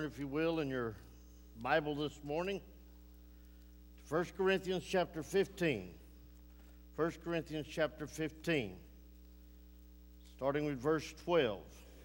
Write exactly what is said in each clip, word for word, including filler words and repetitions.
if you will, in your Bible this morning to First Corinthians chapter fifteen. First Corinthians chapter fifteen, starting with verse twelve.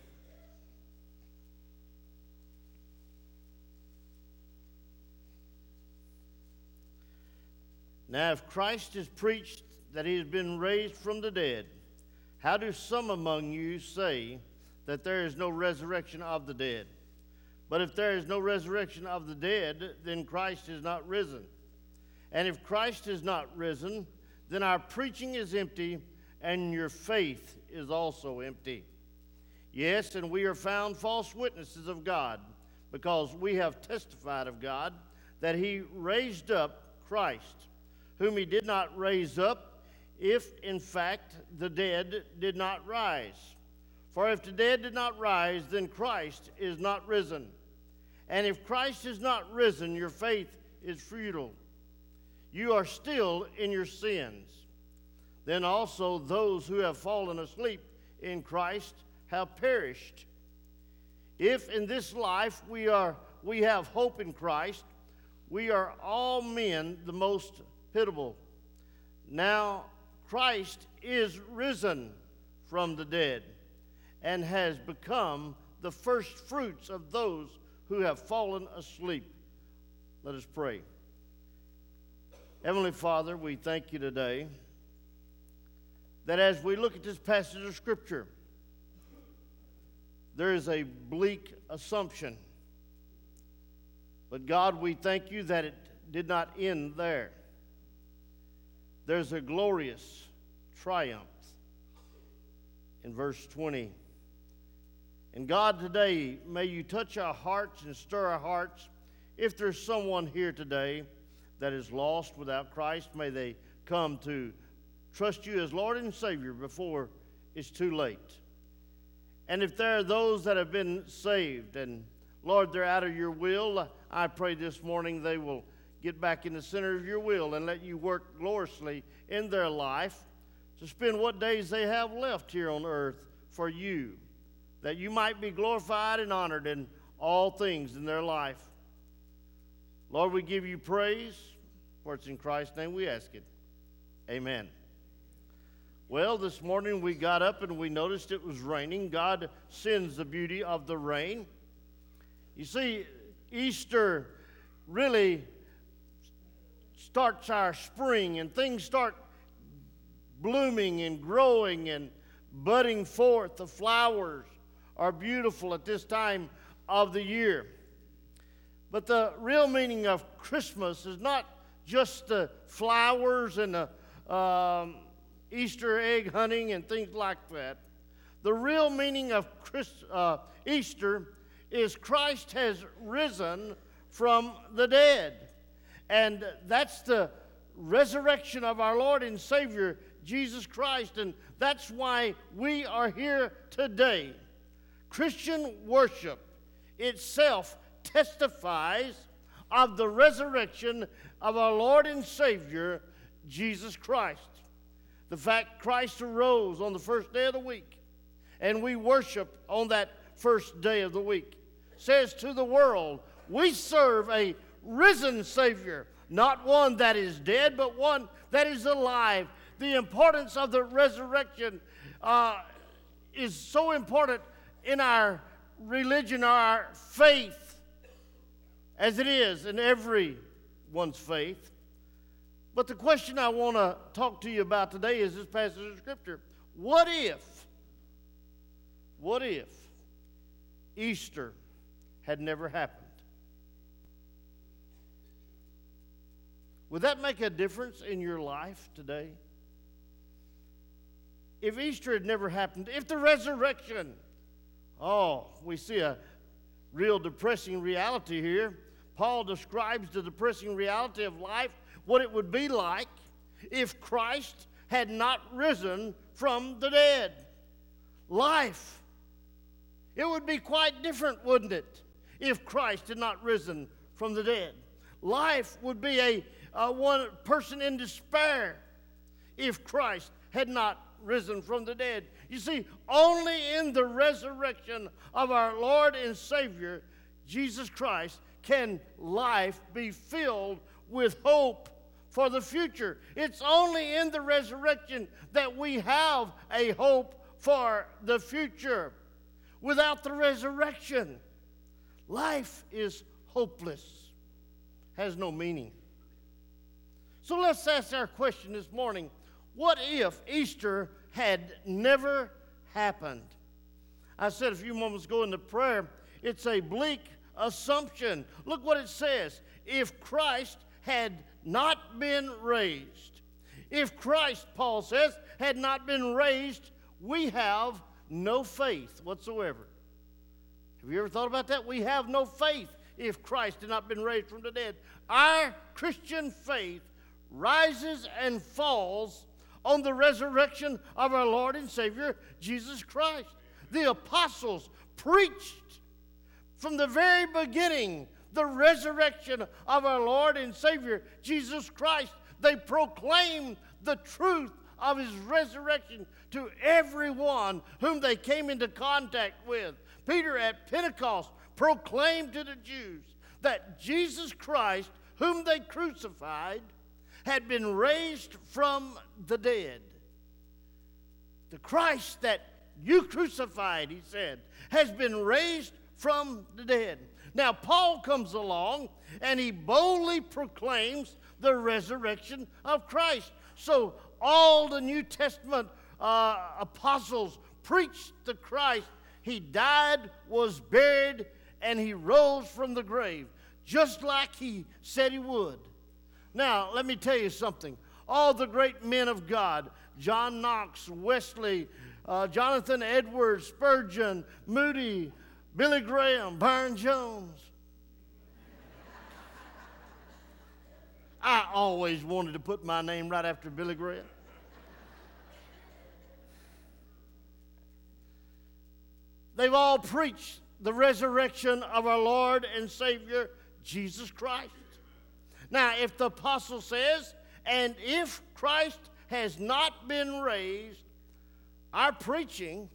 Now, if Christ is preached that he has been raised from the dead, how do some among you say that there is no resurrection of the dead? But if there is no resurrection of the dead, then Christ is not risen. And if Christ is not risen, then our preaching is empty, and your faith is also empty. Yes, and we are found false witnesses of God, because we have testified of God that he raised up Christ, whom he did not raise up, if in fact the dead did not rise. For if the dead did not rise, then Christ is not risen. And if Christ is not risen, your faith is futile. You are still in your sins. Then also those who have fallen asleep in Christ have perished. If in this life we are we have hope in Christ, we are all men the most pitiable. Now Christ is risen from the dead and has become the first fruits of those who have fallen asleep. Let us pray. Heavenly Father, we thank you today that as we look at this passage of Scripture, there is a bleak assumption. But God, we thank you that it did not end there. There's a glorious triumph in verse twenty. And God, today, may you touch our hearts and stir our hearts. If there's someone here today that is lost without Christ, may they come to trust you as Lord and Savior before it's too late. And if there are those that have been saved and, Lord, they're out of your will, I pray this morning they will get back in the center of your will and let you work gloriously in their life to spend what days they have left here on earth for you, that you might be glorified and honored in all things in their life. Lord, we give you praise, for it's in Christ's name we ask it. Amen. Well, this morning we got up and we noticed it was raining. God sends the beauty of the rain. You see, Easter really starts our spring, and things start blooming and growing and budding forth. The flowers are beautiful at this time of the year. But the real meaning of Christmas is not just the flowers and the um, Easter egg hunting and things like that. The real meaning of Christ, uh, Easter is Christ has risen from the dead. And that's the resurrection of our Lord and Savior, Jesus Christ. And that's why we are here today. Christian worship itself testifies of the resurrection of our Lord and Savior, Jesus Christ. The fact Christ arose on the first day of the week, and we worship on that first day of the week, says to the world, we serve a risen Savior, not one that is dead, but one that is alive. The importance of the resurrection uh, is so important in our religion, our faith, as it is in everyone's faith. But the question I want to talk to you about today is this passage of Scripture. What if, what if Easter had never happened? Would that make a difference in your life today? If Easter had never happened, if the resurrection, oh, we see a real depressing reality here. Paul describes the depressing reality of life, what it would be like if Christ had not risen from the dead. Life. It would be quite different, wouldn't it, if Christ had not risen from the dead? Life would be a, a one person in despair if Christ had not risen from the dead. You see, only in the resurrection of our Lord and Savior, Jesus Christ, can life be filled with hope for the future. It's only in the resurrection that we have a hope for the future. Without the resurrection, life is hopeless, has no meaning. So let's ask our question this morning. What if Easter had never happened? I said a few moments ago in the prayer, it's a bleak assumption. Look what it says. If Christ had not been raised, if Christ, Paul says, had not been raised, we have no faith whatsoever. Have you ever thought about that? We have no faith if Christ had not been raised from the dead. Our Christian faith rises and falls on the resurrection of our Lord and Savior, Jesus Christ. The apostles preached from the very beginning the resurrection of our Lord and Savior, Jesus Christ. They proclaimed the truth of his resurrection to everyone whom they came into contact with. Peter at Pentecost proclaimed to the Jews that Jesus Christ, whom they crucified, had been raised from the dead. The Christ that you crucified, he said, has been raised from the dead. Now, Paul comes along and he boldly proclaims the resurrection of Christ. So, all the New Testament uh, apostles preached the Christ. He died, was buried, and he rose from the grave, just like he said he would. Now, let me tell you something. All the great men of God, John Knox, Wesley, uh, Jonathan Edwards, Spurgeon, Moody, Billy Graham, Byron Jones. I always wanted to put my name right after Billy Graham. They've all preached the resurrection of our Lord and Savior, Jesus Christ. Now, if the apostle says, and if Christ has not been raised, our preaching,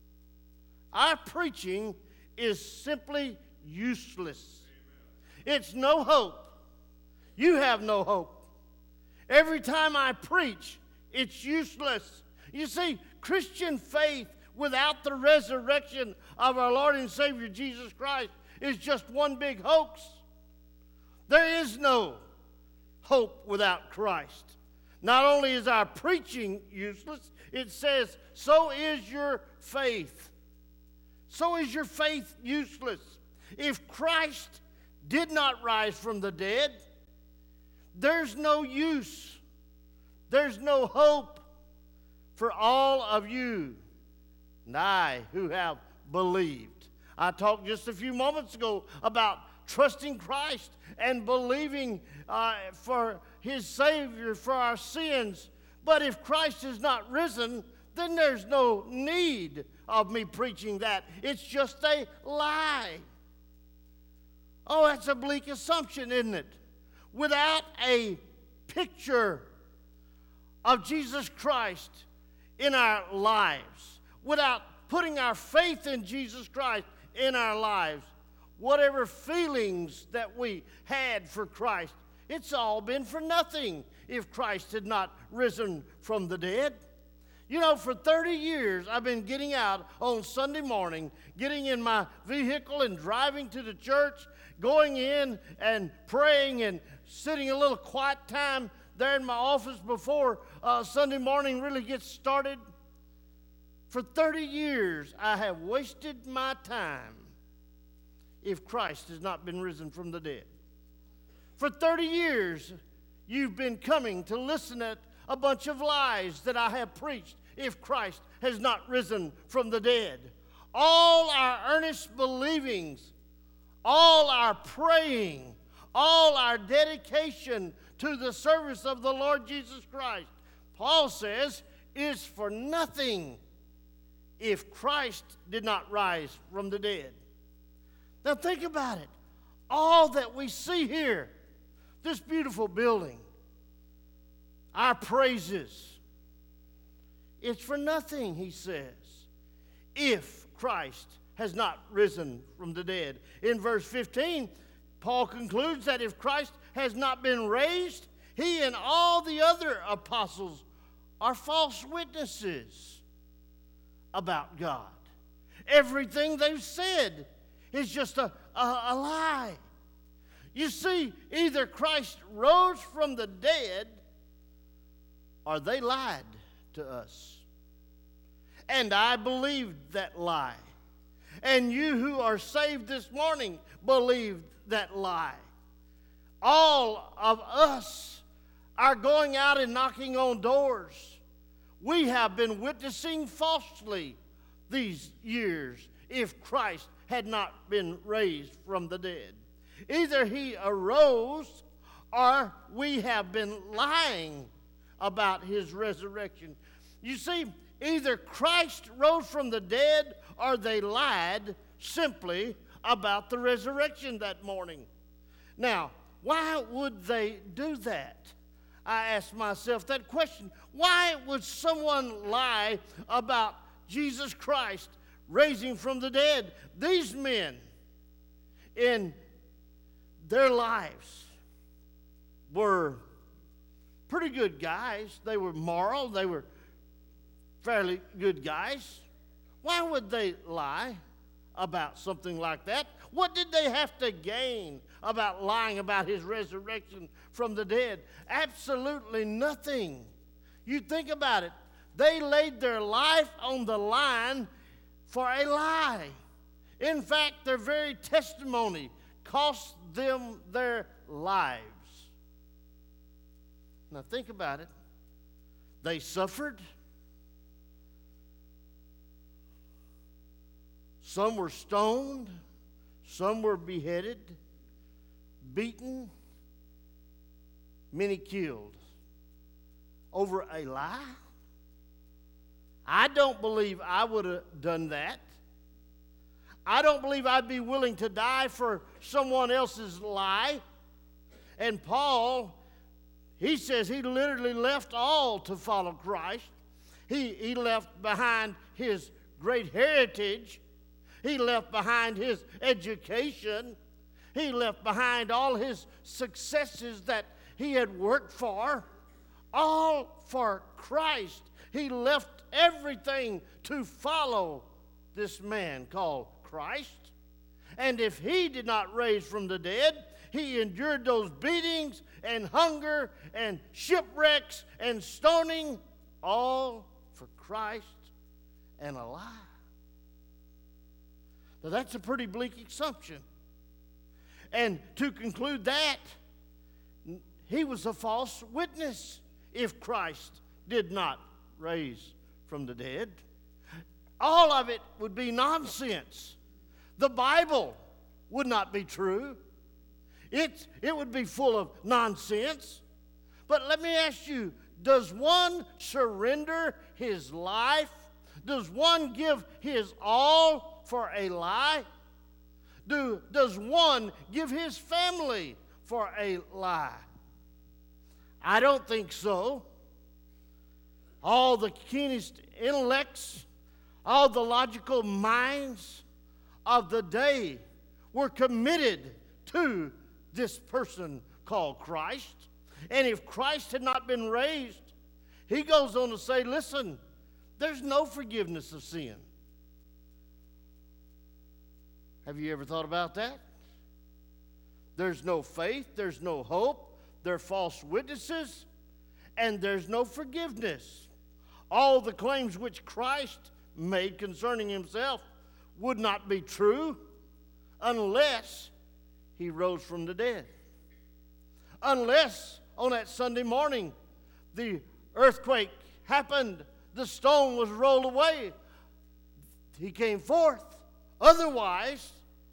our preaching is simply useless. It's no hope. You have no hope. Every time I preach, it's useless. You see, Christian faith without the resurrection of our Lord and Savior Jesus Christ is just one big hoax. There is no hope without Christ. Not only is our preaching useless, it says, so is your faith. So is your faith useless. If Christ did not rise from the dead, there's no use. There's no hope for all of you and I who have believed. I talked just a few moments ago about trusting Christ and believing uh, for his Savior for our sins. But if Christ is not risen, then there's no need of me preaching that. It's just a lie. Oh, that's a bleak assumption, isn't it? Without a picture of Jesus Christ in our lives, without putting our faith in Jesus Christ in our lives, whatever feelings that we had for Christ, it's all been for nothing if Christ had not risen from the dead. You know, for thirty years, I've been getting out on Sunday morning, getting in my vehicle and driving to the church, going in and praying and sitting a little quiet time there in my office before uh, Sunday morning really gets started. For thirty years, I have wasted my time if Christ has not been risen from the dead. For thirty years, you've been coming to listen at a bunch of lies that I have preached if Christ has not risen from the dead. All our earnest believings, all our praying, all our dedication to the service of the Lord Jesus Christ, Paul says, is for nothing if Christ did not rise from the dead. Now think about it. All that we see here, this beautiful building, our praises, it's for nothing, he says, if Christ has not risen from the dead. In verse fifteen, Paul concludes that if Christ has not been raised, he and all the other apostles are false witnesses about God. Everything they've said is just a, a, a lie. You see, either Christ rose from the dead or they lied to us. And I believed that lie. And you who are saved this morning believed that lie. All of us are going out and knocking on doors. We have been witnessing falsely these years if Christ had not been raised from the dead. Either he arose or we have been lying about his resurrection. You see, either Christ rose from the dead or they lied simply about the resurrection that morning. Now, why would they do that? I asked myself that question. Why would someone lie about Jesus Christ raising from the dead? These men, in their lives, were pretty good guys. They were moral. They were fairly good guys. Why would they lie about something like that? What did they have to gain about lying about his resurrection from the dead? Absolutely nothing. You think about it. They laid their life on the line for a lie. In fact, their very testimony cost them their lives. Now think about it. They suffered. Some were stoned. Some were beheaded, beaten, many killed over a lie. I don't believe I would have done that. I don't believe I'd be willing to die for someone else's lie. And Paul, he says he literally left all to follow Christ. He, he left behind his great heritage. He left behind his education. He left behind all his successes that he had worked for, all for Christ. He left everything to follow this man called Christ. And if he did not raise from the dead, he endured those beatings and hunger and shipwrecks and stoning, all for Christ and a lie. Now, that's a pretty bleak assumption. And to conclude that, he was a false witness if Christ did not raise from the dead. All of it would be nonsense. The Bible would not be true. It, it would be full of nonsense. But let me ask you, does one surrender his life? Does one give his all for a lie? Do, does one give his family for a lie? I don't think so. All the keenest intellects, all the logical minds of the day were committed to this person called Christ. And if Christ had not been raised, he goes on to say, listen, there's no forgiveness of sin. Have you ever thought about that? There's no faith, there's no hope, they're false witnesses, and there's no forgiveness. All the claims which Christ made concerning himself would not be true unless he rose from the dead. Unless on that Sunday morning the earthquake happened, the stone was rolled away, he came forth. Otherwise,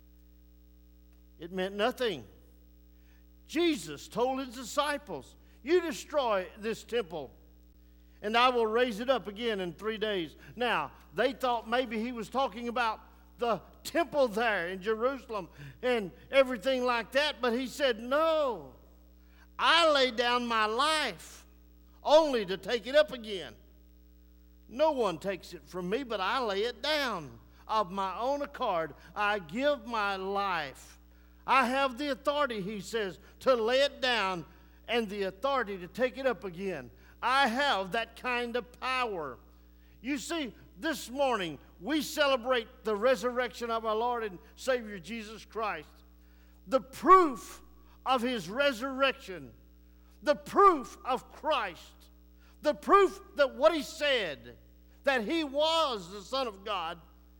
it meant nothing. Jesus told his disciples, you destroy this temple, and I will raise it up again in three days. Now, they thought maybe he was talking about the temple there in Jerusalem and everything like that, but he said, no, I lay down my life only to take it up again. No one takes it from me, but I lay it down. of my own accord, I give my life. I have the authority, he says, to lay it down and the authority to take it up again. I have that kind of power. You see, this morning we celebrate the resurrection of our Lord and Savior Jesus Christ. The proof of his resurrection, the proof of Christ, the proof that what he said, that he was the Son of God,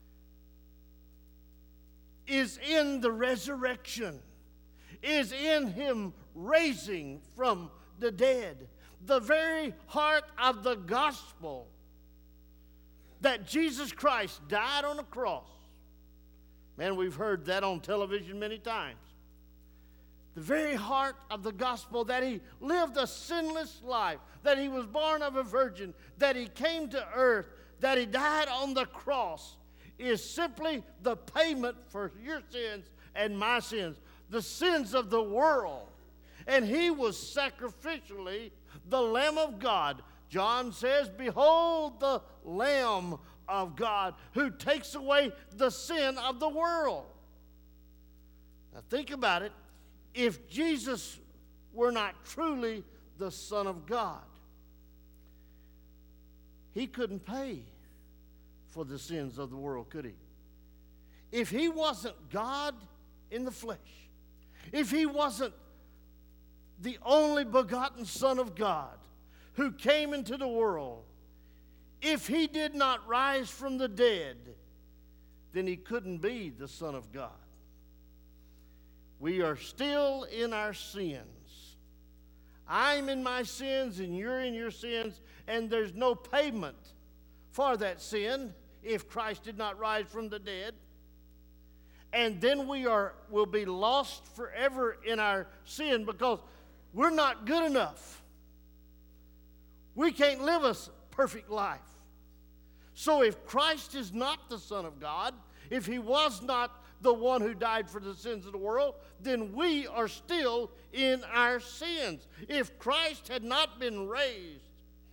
is in the resurrection, is in him raising from the dead. The very heart of the gospel, that Jesus Christ died on a cross. Man, we've heard that on television many times. The very heart of the gospel, that he lived a sinless life, that he was born of a virgin, that he came to earth, that he died on the cross, is simply the payment for your sins and my sins, the sins of the world. And he was sacrificially the Lamb of God. John says, behold the Lamb of God who takes away the sin of the world. Now think about it. If Jesus were not truly the Son of God, he couldn't pay for the sins of the world, could he? If he wasn't God in the flesh, if he wasn't the only begotten Son of God who came into the world, if he did not rise from the dead, then he couldn't be the Son of God. We are still in our sins. I'm in my sins and you're in your sins, and there's no payment for that sin if Christ did not rise from the dead. And then we are will be lost forever in our sin because we're not good enough. We can't live a perfect life. So if Christ is not the Son of God, if he was not the one who died for the sins of the world, then we are still in our sins. If Christ had not been raised,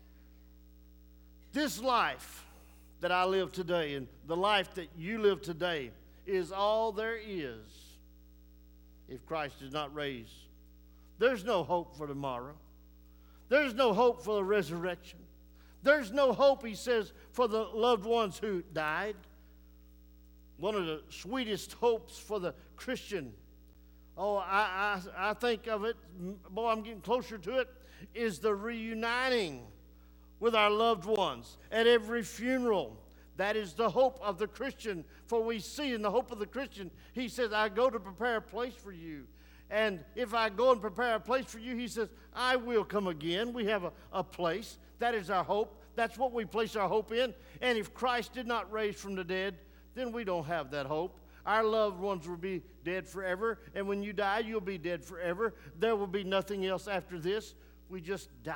this life that I live today and the life that you live today is all there is if Christ is not raised. There's no hope for tomorrow. There's no hope for the resurrection. There's no hope, he says, for the loved ones who died. One of the sweetest hopes for the Christian, oh, I, I, I think of it, boy, I'm getting closer to it, is the reuniting with our loved ones at every funeral. That is the hope of the Christian. For we see in the hope of the Christian, he says, I go to prepare a place for you. And if I go and prepare a place for you, he says, I will come again. We have a, a place. That is our hope. That's what we place our hope in. And if Christ did not raise from the dead, then we don't have that hope. Our loved ones will be dead forever. And when you die, you'll be dead forever. There will be nothing else after this. We just die.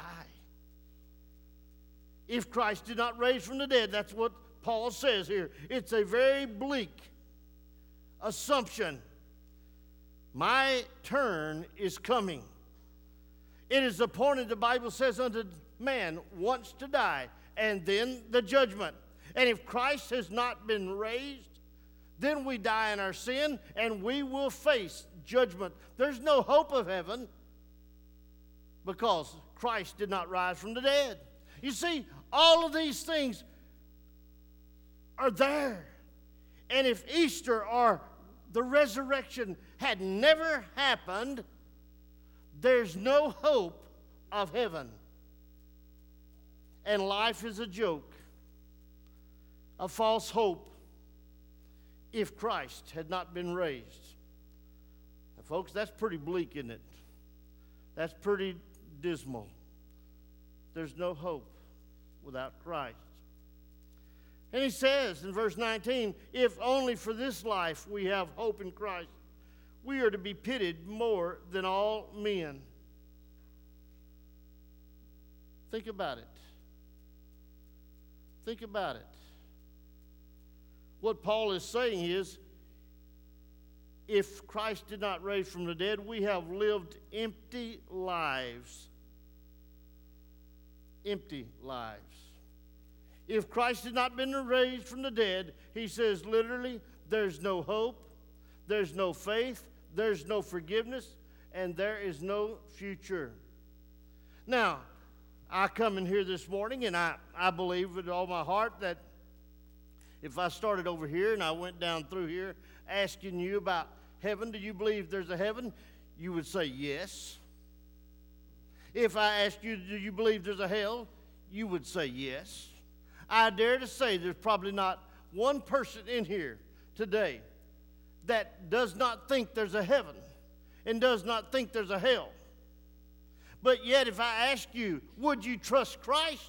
If Christ did not raise from the dead, that's what Paul says here. It's a very bleak assumption. My turn is coming. It is appointed, the Bible says, unto man once to die, and then the judgment. And if Christ has not been raised, then we die in our sin, and we will face judgment. There's no hope of heaven because Christ did not rise from the dead. You see, all of these things are there. And if Easter or the resurrection had never happened, there's no hope of heaven. And life is a joke, a false hope, if Christ had not been raised. Now, folks, that's pretty bleak, isn't it? That's pretty dismal. There's no hope without Christ. And he says in verse nineteen, if only for this life we have hope in Christ, we are to be pitied more than all men. Think about it. Think about it. What Paul is saying is, if Christ did not raise from the dead, we have lived empty lives. Empty lives. if Christ has not been raised from the dead, he says literally, there's no hope, there's no faith, there's no forgiveness, and there is no future. Now, I come in here this morning, and I, I believe with all my heart that if I started over here and I went down through here asking you about heaven, do you believe there's a heaven? You would say yes. If I asked you, do you believe there's a hell? You would say yes. I dare to say there's probably not one person in here today that does not think there's a heaven and does not think there's a hell. But yet, if I ask you, would you trust Christ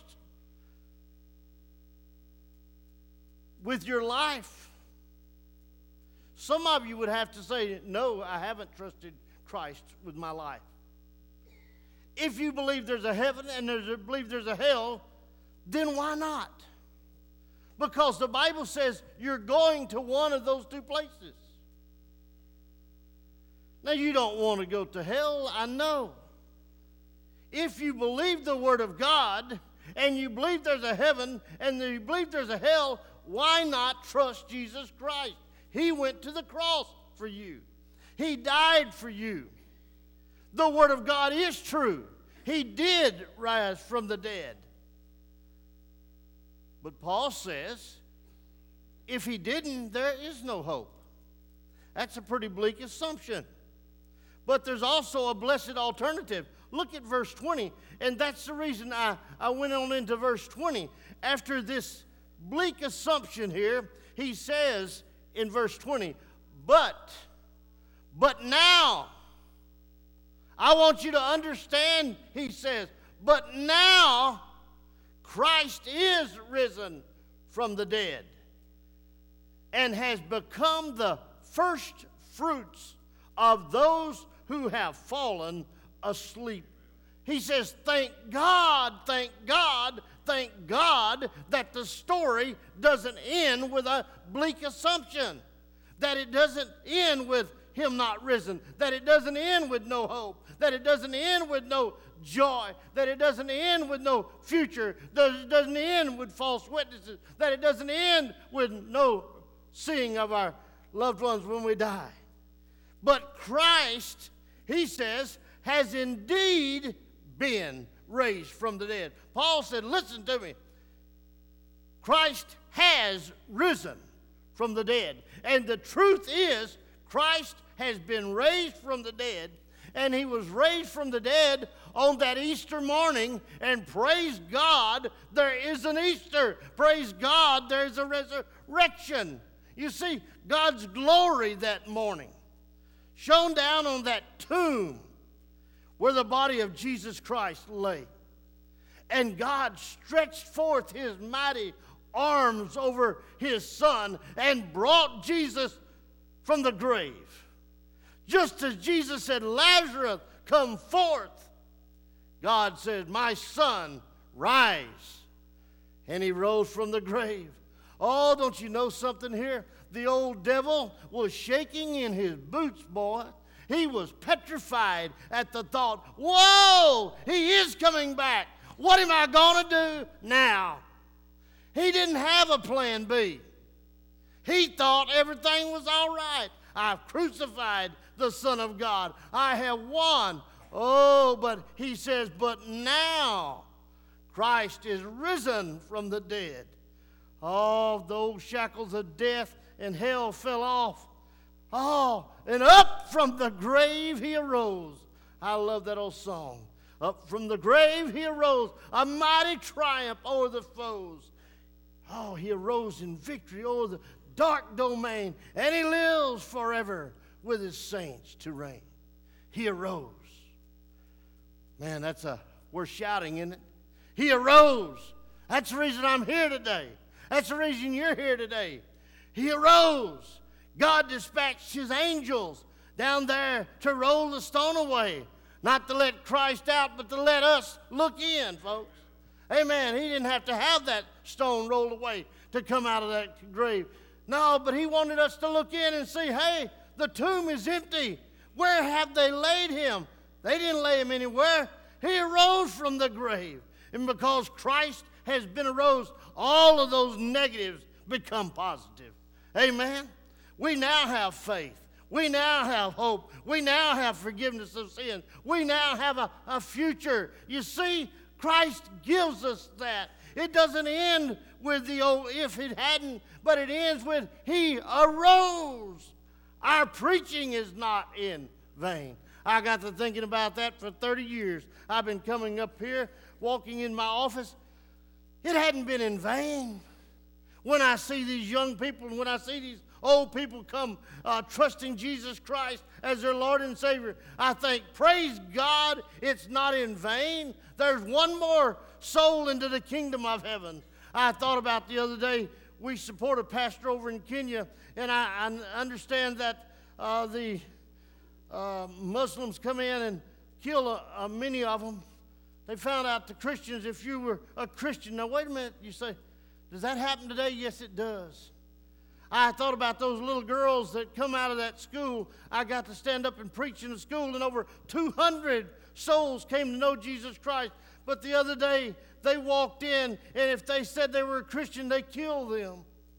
with your life? Some of you would have to say, no, I haven't trusted Christ with my life. If you believe there's a heaven and there's a, believe there's a hell, then why not? Because the Bible says you're going to one of those two places. Now, you don't want to go to hell, I know. If you believe the Word of God and you believe there's a heaven and you believe there's a hell, why not trust Jesus Christ? He went to the cross for you. He died for you. The Word of God is true. He did rise from the dead. But Paul says, if he didn't, there is no hope. That's a pretty bleak assumption. But there's also a blessed alternative. Look at verse twenty, and that's the reason I, I went on into verse twenty. After this bleak assumption here, he says in verse twenty, but, but now, I want you to understand, he says, but now Christ is risen from the dead and has become the first fruits of those who have fallen asleep. He says, thank God, thank God, thank God that the story doesn't end with a bleak assumption, that it doesn't end with him not risen, that it doesn't end with no hope, that it doesn't end with no joy, that it doesn't end with no future, that it doesn't end with false witnesses, that it doesn't end with no seeing of our loved ones when we die. But Christ, he says, has indeed been raised from the dead. Paul said, listen to me. Christ has risen from the dead. And the truth is, Christ has been raised from the dead. And he was raised from the dead on that Easter morning. And praise God, there is an Easter. Praise God, there is a resurrection. You see, God's glory that morning shone down on that tomb where the body of Jesus Christ lay. And God stretched forth his mighty arms over his son and brought Jesus from the grave. Just as Jesus said, Lazarus, come forth, God said, my son, rise. And he rose from the grave. Oh, don't you know something here? The old devil was shaking in his boots, boy. He was petrified at the thought, whoa, he is coming back. What am I going to do now? He didn't have a plan B. He thought everything was all right. I've crucified the Son of God. I have won. Oh, but he says, but now Christ is risen from the dead. Oh, those shackles of death and hell fell off. Oh, and up from the grave he arose. I love that old song. Up from the grave he arose, a mighty triumph over the foes. Oh, he arose in victory over the dark domain, and he lives forever with his saints to reign. He arose. Man, that's a, we're shouting, isn't it? He arose. That's the reason I'm here today. That's the reason you're here today. He arose. God dispatched his angels down there to roll the stone away. Not to let Christ out, but to let us look in, folks. Amen. He didn't have to have that stone rolled away to come out of that grave. No, but he wanted us to look in and see, hey, the tomb is empty. Where have they laid him? They didn't lay him anywhere. He arose from the grave. And because Christ has been erased, all of those negatives become positive. Amen? We now have faith. We now have hope. We now have forgiveness of sin. We now have a, a future. You see, Christ gives us that. It doesn't end with the old if it hadn't, but it ends with He arose. Our preaching is not in vain. I got to thinking about that for thirty years. I've been coming up here, walking in my office. It hadn't been in vain. When I see these young people and when I see these old people come uh, trusting Jesus Christ as their Lord and Savior, I think, praise God, it's not in vain. There's one more soul into the kingdom of heaven. I thought about the other day, we support a pastor over in Kenya, and I, I understand that uh, the uh, Muslims come in and kill a, a many of them. They found out the Christians, if you were a Christian, now wait a minute, you say, does that happen today? Yes, it does. I thought about those little girls that come out of that school. I got to stand up and preach in the school, and over two hundred souls came to know Jesus Christ. But the other day, they walked in, and if they said they were a Christian, they killed them.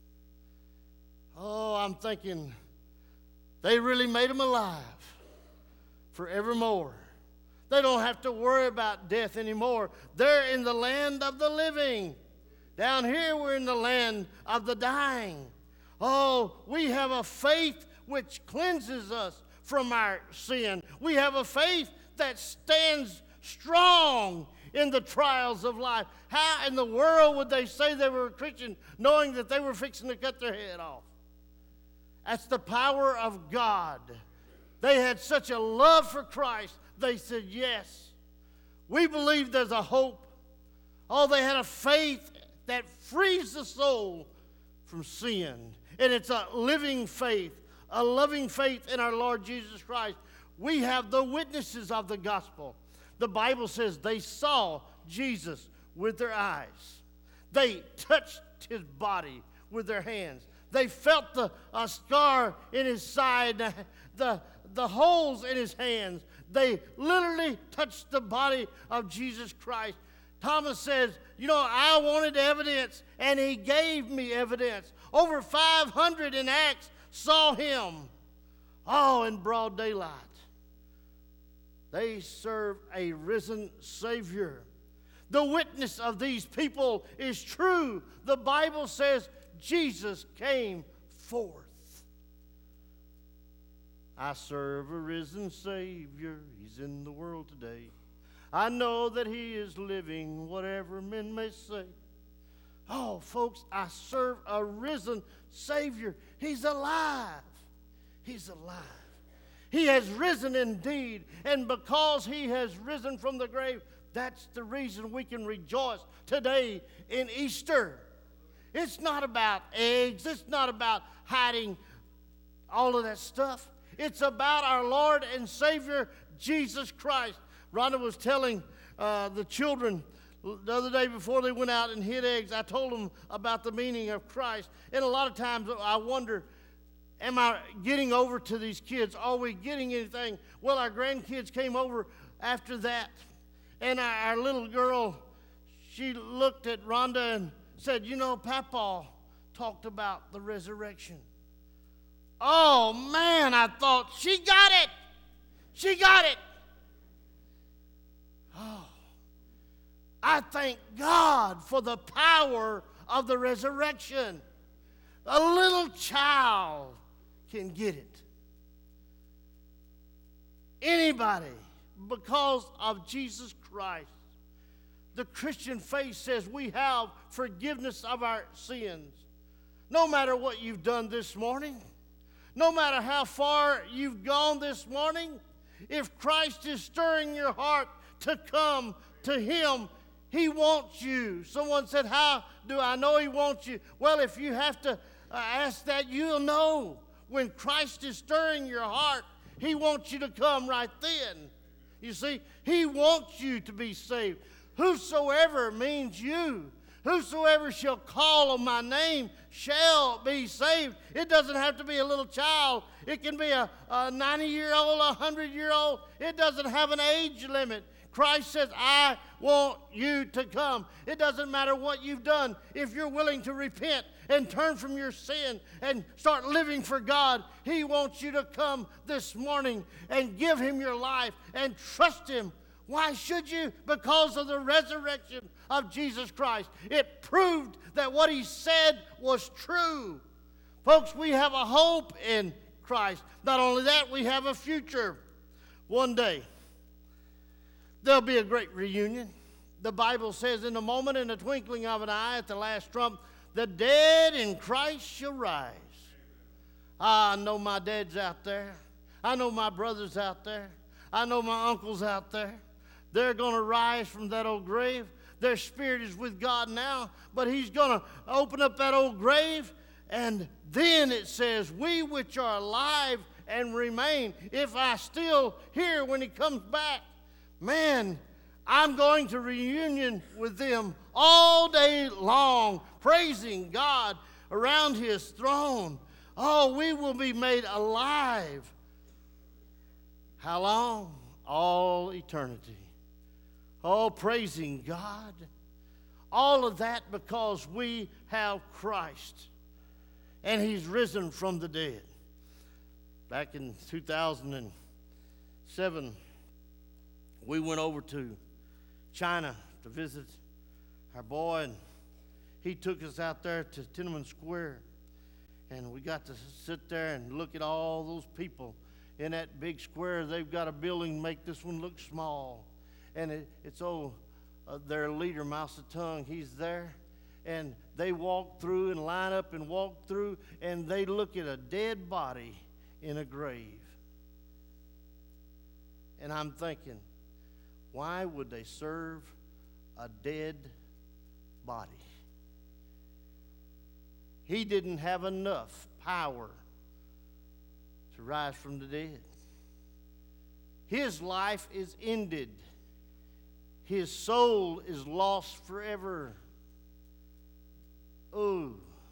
Oh, I'm thinking, they really made them alive forevermore. They don't have to worry about death anymore. They're in the land of the living. Down here, we're in the land of the dying. Oh, we have a faith which cleanses us from our sin. We have a faith that stands strong in the trials of life. How in the world would they say they were a Christian knowing that they were fixing to cut their head off? That's the power of God. They had such a love for Christ, they said, yes, we believe there's a hope. Oh, they had a faith that frees the soul from sin. And it's a living faith, a loving faith in our Lord Jesus Christ. We have the witnesses of the gospel. The Bible says they saw Jesus with their eyes. They touched his body with their hands. They felt the a scar in his side, the, the, the holes in his hands. They literally touched the body of Jesus Christ. Thomas says, you know, I wanted evidence, and he gave me evidence. Over five hundred in Acts saw him, all in broad daylight. They serve a risen Savior. The witness of these people is true. The Bible says Jesus came forth. I serve a risen Savior. He's in the world today. I know that he is living, whatever men may say. Oh, folks, I serve a risen Savior. He's alive. He's alive. He has risen indeed, and because he has risen from the grave, that's the reason we can rejoice today in Easter. It's not about eggs. It's not about hiding all of that stuff. It's about our Lord and Savior, Jesus Christ. Rhonda was telling uh, the children the other day before they went out and hid eggs, I told them about the meaning of Christ. And a lot of times I wonder, am I getting over to these kids? Are we getting anything? Well, our grandkids came over after that. And our, our little girl, she looked at Rhonda and said, you know, Papa talked about the resurrection. Oh, man, I thought, she got it. She got it. Oh, I thank God for the power of the resurrection. A little child can get it. Anybody, because of Jesus Christ. The Christian faith says we have forgiveness of our sins. No matter what you've done this morning, no matter how far you've gone this morning, if Christ is stirring your heart to come to him, he wants you. Someone said, how do I know he wants you? Well, if you have to uh, ask that, you'll know. When Christ is stirring your heart, he wants you to come right then. You see, he wants you to be saved. Whosoever means you. Whosoever shall call on my name shall be saved. It doesn't have to be a little child. It can be a ninety-year-old, a hundred-year-old. It doesn't have an age limit. Christ says, I want you to come. It doesn't matter what you've done. If you're willing to repent and turn from your sin and start living for God, He wants you to come this morning and give Him your life and trust Him. Why should you? Because of the resurrection of Jesus Christ. It proved that what He said was true. Folks, we have a hope in Christ. Not only that, we have a future. One day, there'll be a great reunion. The Bible says, in a moment, in the twinkling of an eye, at the last trump, the dead in Christ shall rise. I know my dad's out there. I know my brothers out there. I know my uncles out there. They're going to rise from that old grave. Their spirit is with God now, but He's going to open up that old grave, and then it says, we which are alive and remain, if I still hear when He comes back, man, I'm going to reunion with them all day long, praising God around His throne. Oh, we will be made alive. How long? All eternity. Oh, praising God. All of that because we have Christ, and He's risen from the dead. Back in two thousand seven, we went over to China to visit our boy, and he took us out there to Tiananmen Square, and we got to sit there and look at all those people in that big square. They've got a building to make this one look small, and it, it's old uh, their leader, Mao Zedong, he's there, and they walk through and line up and walk through, and they look at a dead body in a grave. And I'm thinking, why would they serve a dead body? He didn't have enough power to rise from the dead. His life is ended. His soul is lost forever. Oh,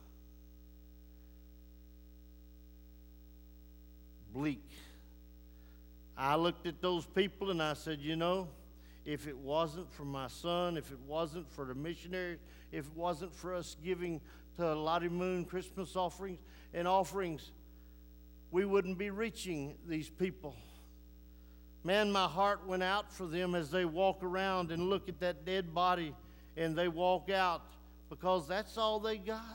bleak. I looked at those people and I said, you know, if it wasn't for my son, if it wasn't for the missionaries, if it wasn't for us giving to Lottie Moon Christmas offerings and offerings, we wouldn't be reaching these people. Man, my heart went out for them as they walk around and look at that dead body and they walk out, because that's all they got.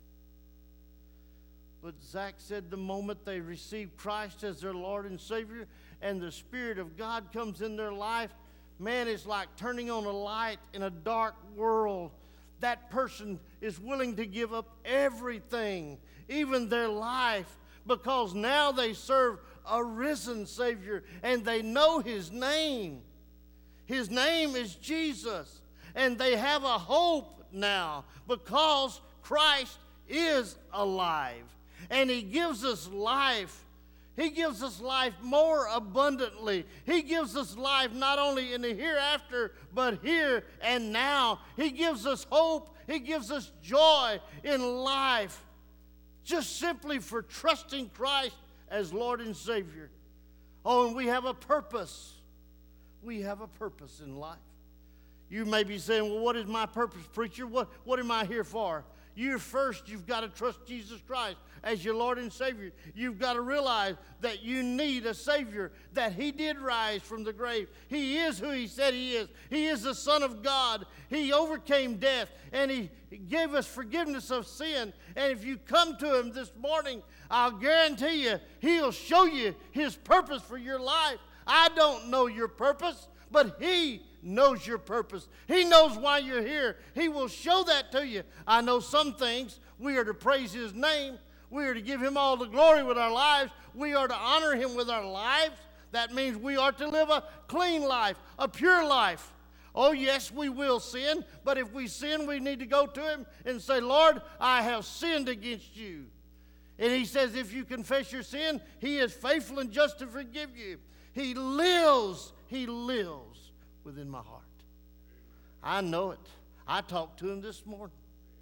But Zach said the moment they receive Christ as their Lord and Savior and the Spirit of God comes in their life, man, it's like turning on a light in a dark world. That person is willing to give up everything, even their life, because now they serve a risen Savior and they know His name. His name is Jesus, and they have a hope now because Christ is alive, and He gives us life. He gives us life more abundantly. He gives us life not only in the hereafter, but here and now. He gives us hope. He gives us joy in life, just simply for trusting Christ as Lord and Savior. Oh, and we have a purpose. We have a purpose in life. You may be saying, well, what is my purpose, preacher? What, what am I here for? You first, you've got to trust Jesus Christ as your Lord and Savior. You've got to realize that you need a Savior, that He did rise from the grave. He is who He said He is. He is the Son of God. He overcame death, and He gave us forgiveness of sin. And if you come to Him this morning, I'll guarantee you, He'll show you His purpose for your life. I don't know your purpose, but He knows your purpose. He knows why you're here. He will show that to you. I know some things. We are to praise His name. We are to give Him all the glory with our lives. We are to honor Him with our lives. That means we are to live a clean life, a pure life. Oh, yes, we will sin, but if we sin, we need to go to Him and say, Lord, I have sinned against you. And He says, if you confess your sin, He is faithful and just to forgive you. He lives, He lives within my heart. I know it. I talked to him this morning.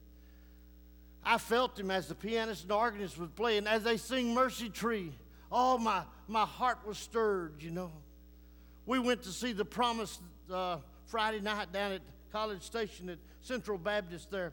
I felt him as the pianist and organist was playing, as they sing Mercy Tree. Oh, my, my heart was stirred, you know. We went to see The Promise uh, Friday night down at College Station at Central Baptist there.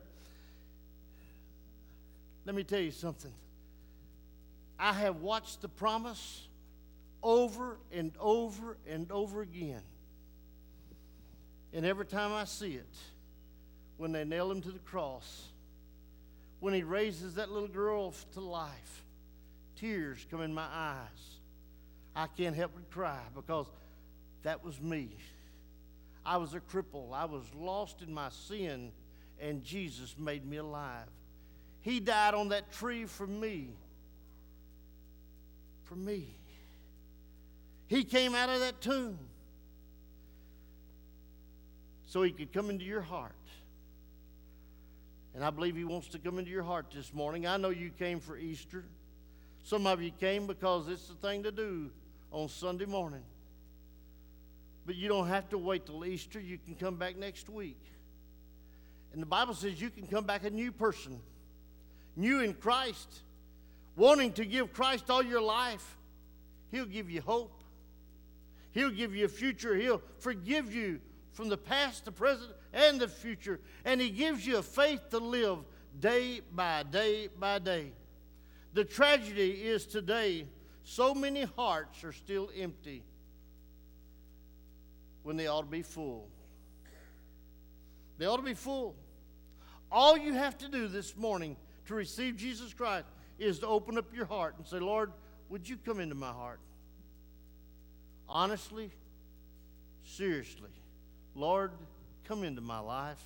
Let me tell you something. I have watched The Promise over and over and over again. And every time I see it, when they nail him to the cross, when he raises that little girl to life, tears come in my eyes. I can't help but cry because that was me. I was a cripple. I was lost in my sin, and Jesus made me alive. He died on that tree for me. For me. He came out of that tomb so he could come into your heart. And I believe he wants to come into your heart this morning. I know you came for Easter. Some of you came because it's the thing to do on Sunday morning. But you don't have to wait till Easter. You can come back next week. And the Bible says you can come back a new person, new in Christ, wanting to give Christ all your life. He'll give you hope. He'll give you a future. He'll forgive you from the past, the present, and the future. And he gives you a faith to live day by day by day. The tragedy is today, so many hearts are still empty when they ought to be full. They ought to be full. All you have to do this morning to receive Jesus Christ is to open up your heart and say, Lord, would you come into my heart? Honestly, seriously, Lord, come into my life.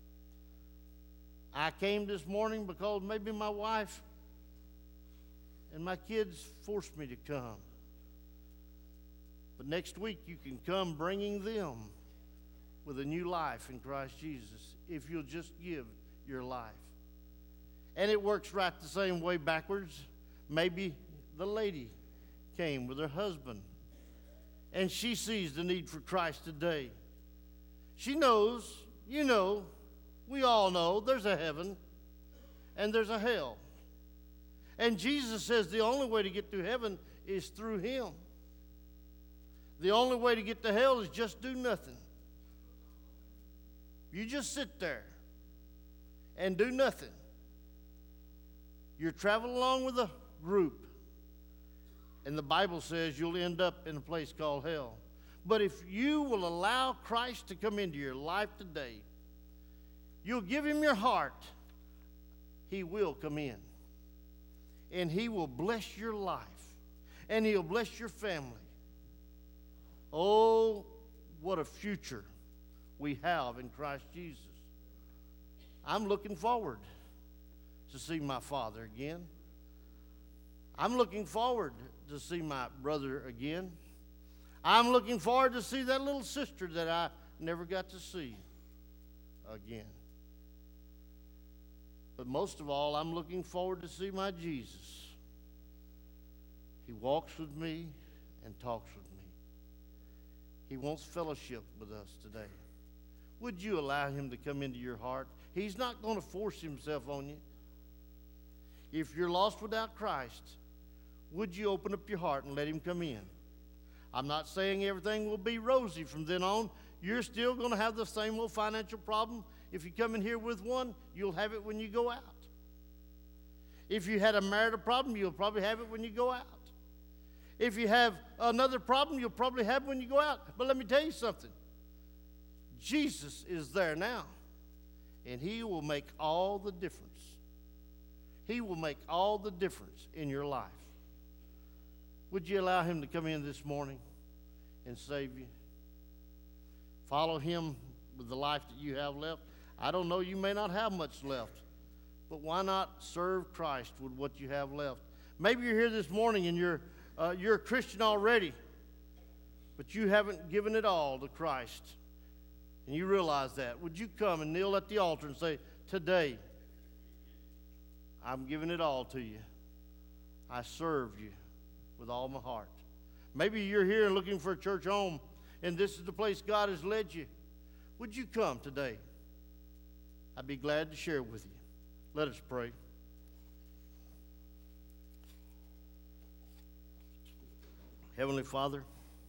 I came this morning because maybe my wife and my kids forced me to come. But next week you can come bringing them with a new life in Christ Jesus if you'll just give your life. And it works right the same way backwards. Maybe the lady came with her husband and she sees the need for Christ today. She knows, you know, we all know there's a heaven and there's a hell. And Jesus says the only way to get to heaven is through him. The only way to get to hell is just do nothing. You just sit there and do nothing. You're traveling along with a group, and the Bible says you'll end up in a place called hell. But if you will allow Christ to come into your life today, you'll give him your heart, he will come in. And he will bless your life, and he'll bless your family. Oh, what a future we have in Christ Jesus. I'm looking forward to see my father again. I'm looking forward to see my brother again. I'm looking forward to see that little sister that I never got to see again. But most of all, I'm looking forward to see my Jesus. He walks with me and talks with me. He wants fellowship with us today. Would you allow him to come into your heart? He's not going to force himself on you. If you're lost without Christ, would you open up your heart and let him come in? I'm not saying everything will be rosy from then on. You're still going to have the same old financial problem. If you come in here with one, you'll have it when you go out. If you had a marital problem, you'll probably have it when you go out. If you have another problem, you'll probably have it when you go out. But let me tell you something. Jesus is there now, and he will make all the difference. He will make all the difference in your life. Would you allow him to come in this morning and save you? Follow him with the life that you have left. I don't know, you may not have much left, but why not serve Christ with what you have left? Maybe you're here this morning and you're uh, you're a Christian already, but you haven't given it all to Christ, and you realize that. Would you come and kneel at the altar and say, today, I'm giving it all to you. I serve you with all my heart. Maybe you're here looking for a church home, and this is the place God has led you. Would you come today? I'd be glad to share it with you. Let us pray. Heavenly Father,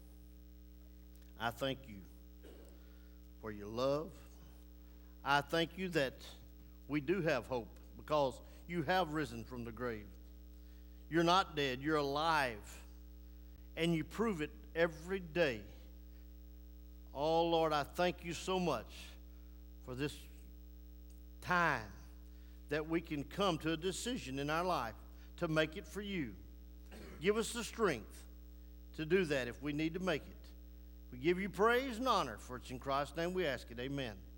I thank you for your love. I thank you that we do have hope because you have risen from the grave. You're not dead, you're alive, and you prove it every day. Oh, Lord, I thank you so much for this time that we can come to a decision in our life to make it for you. Give us the strength to do that if we need to make it. We give you praise and honor, for it's in Christ's name we ask it. Amen.